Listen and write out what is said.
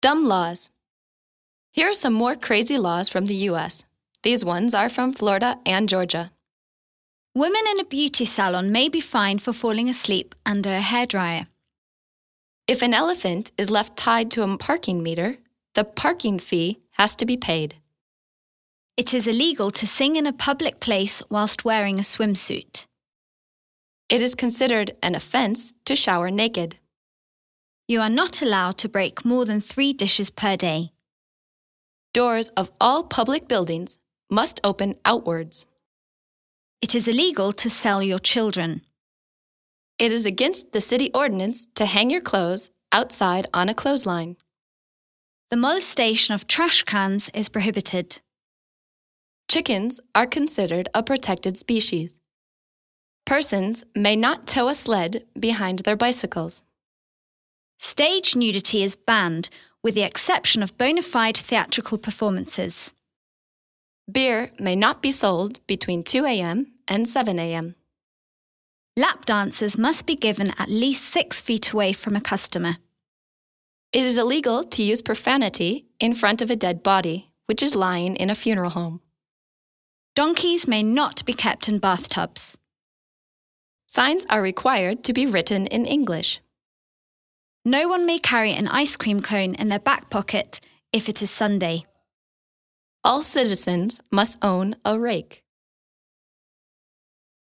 Dumb laws. Here are some more crazy laws from the U.S. These ones are from Florida and Georgia. Women in a beauty salon may be fined for falling asleep under a hairdryer. If an elephant is left tied to a parking meter, the parking fee has to be paid. It is illegal to sing in a public place whilst wearing a swimsuit. It is considered an offense to shower naked. You are not allowed to break more than 3 dishes per day. Doors of all public buildings must open outwards. It is illegal to sell your children. It is against the city ordinance to hang your clothes outside on a clothesline. The molestation of trash cans is prohibited. Chickens are considered a protected species. Persons may not tow a sled behind their bicycles. Stage nudity is banned, with the exception of bona fide theatrical performances. Beer may not be sold between 2 a.m. and 7 a.m. Lap dances must be given at least 6 feet away from a customer. It is illegal to use profanity in front of a dead body, which is lying in a funeral home. Donkeys may not be kept in bathtubs. Signs are required to be written in English. No one may carry an ice cream cone in their back pocket if it is Sunday. All citizens must own a rake.